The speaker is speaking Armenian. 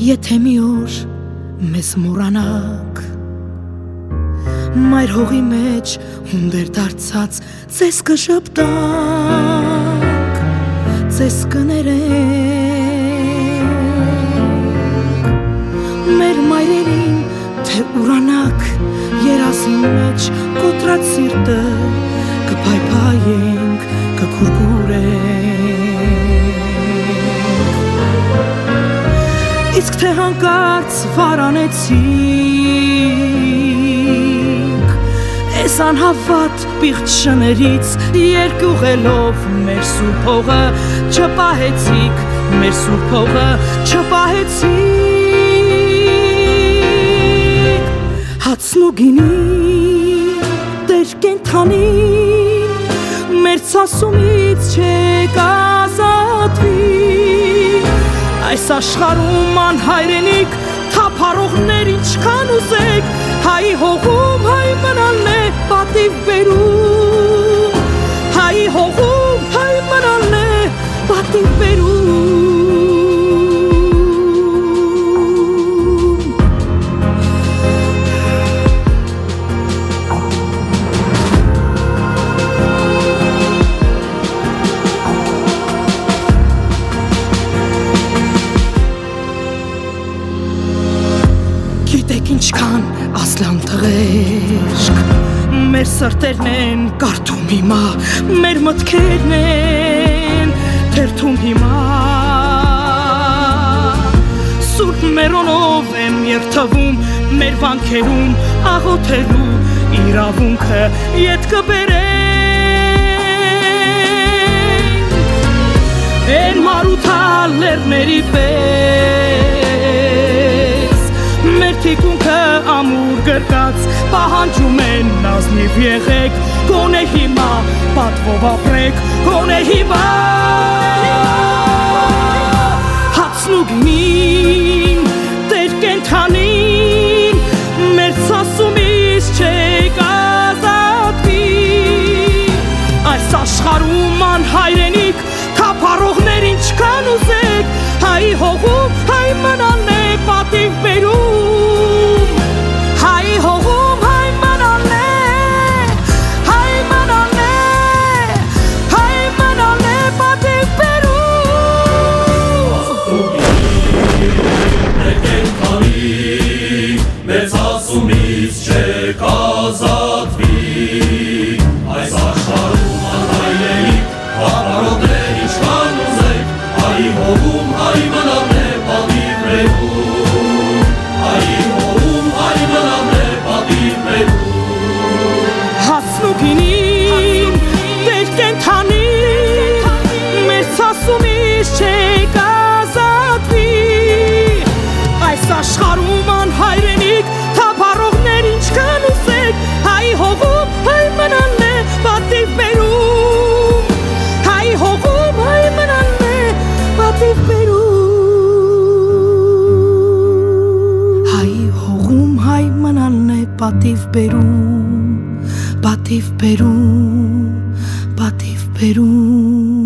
Եթե մի օր մեզ մոռանաք Մայր հողի մեջ հունդեր դարձած Ձեզ կժպտանք, ձեզ կներենք Մեր մայրերին թե ուրանաք Երազին մեջ կոտրած սիրտը Կփայփայենք, կքուրքուրենք Իսկ թե հանկարծ վարանեցինք Այս անհավատ պիղծ շներից Երկուղելով մեր սուրբ հողը Չպահեցիք, մեր սուրբ հողը չպահեցիք Հացն ու գինին, տեր կենթանին Մեր ցասումից չեք ազատվի Այս աշխարհում անհայրենիք թափառողներ ինչքան ուզեք Հայի հողում հայ մնալն է պատիվ բերում Հայի հողում հայ մնալն է պատիվ բերում Գիտեք ինչքան ասլան տղերք Մեր սրտերն են կարդում հիմա Մեր մտքերն են թերթում հիմա Սուրբ մերոնով եմ երթվում Մեր վանքերում աղոթելու իրավունքը Ետ կբերենք Են մարութալ լերների պես Մեր թիկունքը ամուր գրկած Պահանջում են նազնիվ եղեք Գոնե հիմա պատվով ապրեք Գոնե հիմա Հացն ու գինին Տեր կենթանին Մեր ցասումից չեք ազատվի Այս աշխարհում անհայրենիք Թափառողներ ինչքան ուզեք Հայի հողում հայ մնալն է պատիվ բերում Հայի հողում հայ մնալն է Հայ մնալն է Հայ մնալն է պատիվ բերում Մեր կենթանի Մեր ցասումից չեք ազատվի Այս աշխարհում անհայրենիք Թափառողներ ինչքան ուզեք Հայի հողում հայ մնալն է պատիվ բերում Հայի հողում հայ մնալն է պատիվ բերում Հացն ու գինին Տեր կենթանին Մեր ցասումից չեք ազատվի Այս աշխարհում անհայրենիք Թափառողներ ինչքան ուզեք Հայի հողում հայ մնալն է պատիվ բերում Հայի հողում հայ մնալն է պատիվ բերում Հայի հողում հայ մնալն է պատիվ բերում Պատիվ բերում Պատիվ բերում